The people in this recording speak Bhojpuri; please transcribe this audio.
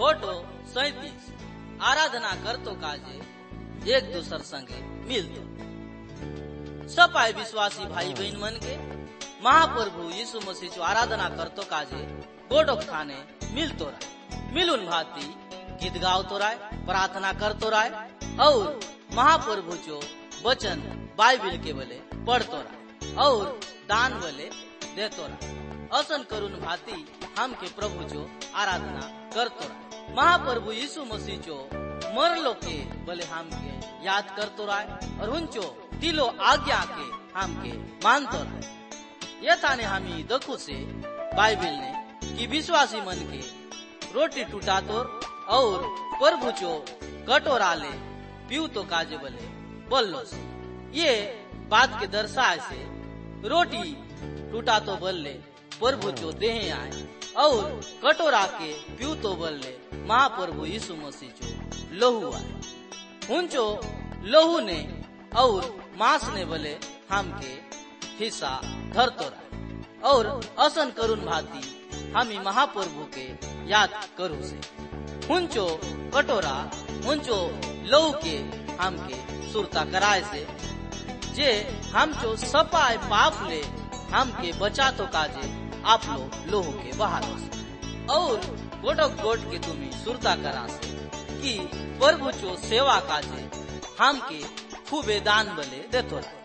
फोटो 37 आराधना करतो काजे एक दूसर संगे मिलतो। सपाय विश्वासी भाई बहन मन के महाप्रभु यीशु मसीह जो आराधना करतो काजे गोडो खाने मिलतो राय, मिलुन भाती गीत गावतो राय, प्रार्थना करतो राय और महाप्रभु जो वचन बाइबिल के बोले पढ़तो राय और दान बोले देतो राय। असन करुन भाती हम के प्रभु जो आराधना करतो राय। महाप्रभु यीशु मसीह जो मरलो के बोले हम के याद करतो राय और उनचो दिलो आज्ञा के हम के मानतो राय। ये थाने हमी देखो से बाइबिल ने कि विश्वासी मन के रोटी टूटातो और प्रभु जो कटोरा ले पीऊ तो काजे बोले बोलो से। ये बात के दर्शाए से रोटी टूटा तो बोले प्रभु जो देहे आए और कटोरा के पीऊ तो बोले महाप्रभु यीशु मसीह जो लोहू आए। उनचो लोहू ने और मांस ने बोले हम के हिस्सा धरतो रहा और असन करुन भाती हमी महाप्रभु के याद करू से। उनचो कटोरा उनचो लोहू के हम के सुरता कराए से जे हम जो सपाय पाप ले हम के बचा तो काजे आप लोहू के बहादुर से और गोटक गोट के तुम्हें सुरता करा से कि प्रभु जो सेवा काजे हम के खूबे दान बले देतो रहा।